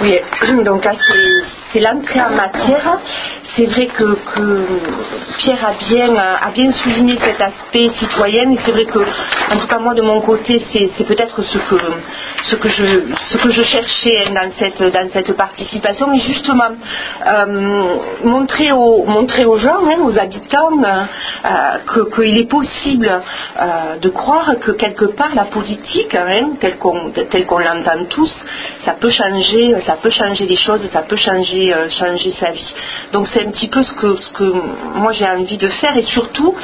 Oui, donc là c'est l'entrée en matière. C'est vrai que Pierre a bien souligné cet aspect citoyen, et c'est vrai que, en tout cas moi de mon côté, c'est peut-être ce que je cherchais dans cette participation, mais justement montrer aux gens, aux habitants, qu'il est possible de croire que quelque part la politique, telle qu'on l'entend tous, ça peut changer les choses, ça peut changer sa vie. Donc c'est un petit peu ce que moi j'ai envie de faire, et surtout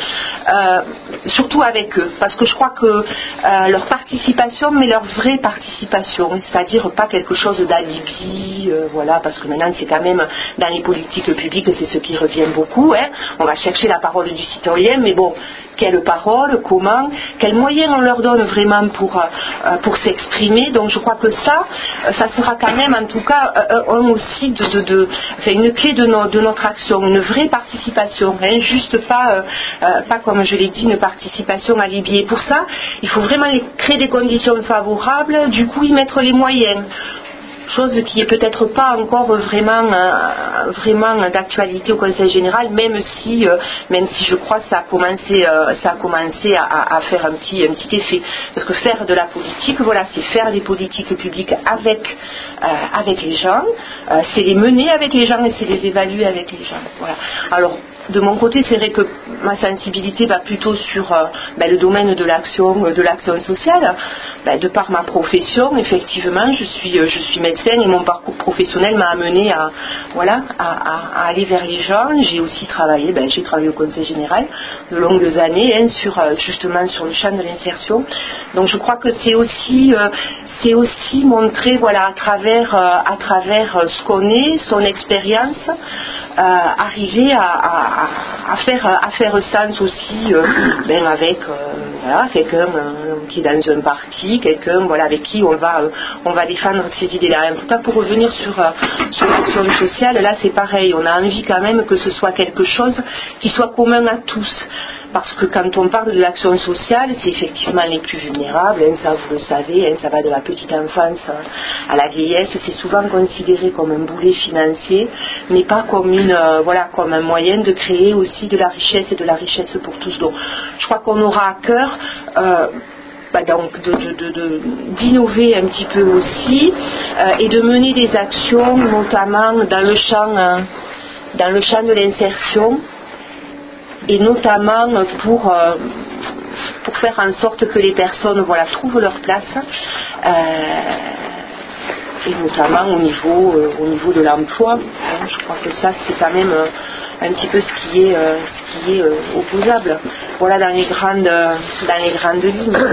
avec eux, parce que je crois que leur participation, mais leur vraie participation, c'est-à-dire pas quelque chose d'alibi, voilà, parce que maintenant c'est quand même dans les politiques publiques, c'est ce qui revient beaucoup, on va chercher la parole du citoyen, mais bon, quelle parole, comment, quels moyens on leur donne vraiment pour s'exprimer. Donc je crois que ça sera quand même en tout cas aussi une clé de notre action, une vraie participation, juste pas comme je l'ai dit, une participation alibi. Et pour ça, il faut vraiment créer des conditions favorables, du coup y mettre les moyens. Chose qui n'est peut-être pas encore vraiment d'actualité au Conseil général, même si je crois que ça a commencé à faire un petit effet. Parce que faire de la politique, voilà, c'est faire des politiques publiques avec les gens, c'est les mener avec les gens et c'est les évaluer avec les gens. Voilà. Alors, de mon côté, c'est vrai que ma sensibilité va plutôt sur le domaine de l'action sociale. De par ma profession, effectivement, je suis médecin, et mon parcours professionnel m'a amené à aller vers les gens. J'ai aussi travaillé au Conseil général de longues années, justement sur le champ de l'insertion. Donc je crois que c'est aussi montrer, voilà, à travers ce qu'on est, son expérience, arriver à faire sens aussi avec quelqu'un qui est dans un parti, quelqu'un, voilà, avec qui on va défendre ces idées-là. En tout cas, pour revenir sur l'action sociale, là c'est pareil, on a envie quand même que ce soit quelque chose qui soit commun à tous. Parce que quand on parle de l'action sociale, c'est effectivement les plus vulnérables, ça vous le savez, ça va de la petite enfance à la vieillesse, c'est souvent considéré comme un boulet financier, mais pas comme comme un moyen de créer aussi de la richesse, et de la richesse pour tous. Donc je crois qu'on aura à cœur d'innover un petit peu aussi, et de mener des actions, notamment dans le champ de l'insertion, et notamment pour faire en sorte que les personnes, voilà, trouvent leur place, et notamment au niveau de l'emploi. Je crois que ça c'est quand même un petit peu ce qui est opposable. Voilà, dans les grandes lignes.